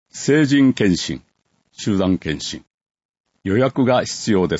成人検診、集団検診。予約が必要です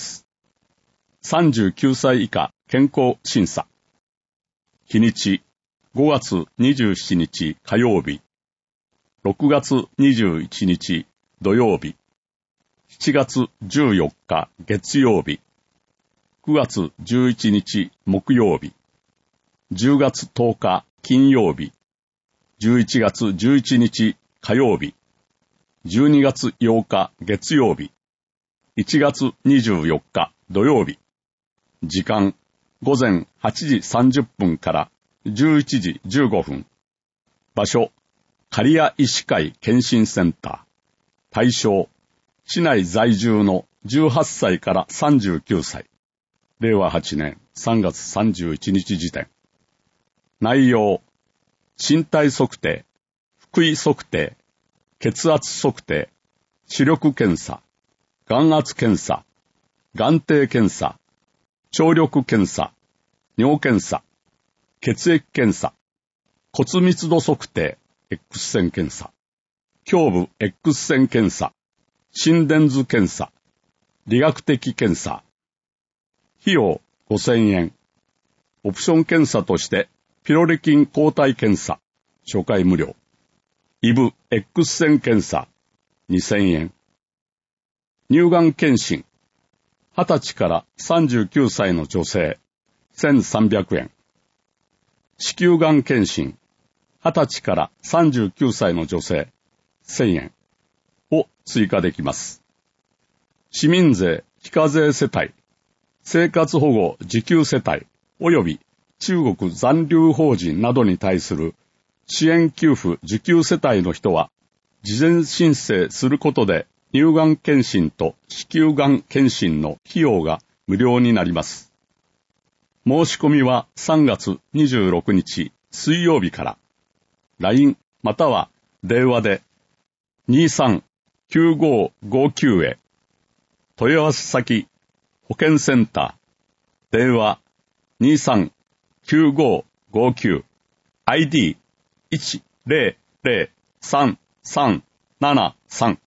。39歳以下健康審査。日にち、5月27日火曜日。6月21日土曜日。7月14日月曜日。9月11日木曜日。10月10日金曜日。11月11日火曜日。12月8日月曜日。1月24日土曜日。時間、午前8時30分から11時15分。場所、刈谷医師会検診センター。対象、市内在住の18歳から39歳。令和8年3月31日時点。内容、身体測定、腹囲測定、血圧測定、視力検査、眼圧検査、眼底検査、聴力検査、尿検査、血液検査、骨密度測定、X 線検査、胸部 X 線検査、心電図検査、理学的検査。費用5000円。オプション検査として、ピロリ菌抗体検査、初回無料。イブ X 線検査、2000円。乳がん検診、20歳から39歳の女性、1300円。子宮がん検診、20歳から39歳の女性、1000円を追加できます。市民税非課税世帯、生活保護受給世帯及び中国残留邦人などに対する支援給付受給世帯の人は、事前申請することで乳がん検診と子宮がん検診の費用が無料になります。申し込みは3月26日水曜日から、LINE または電話で23-9559へ、問い合わせ先保健センター、電話23-9559、ID1003373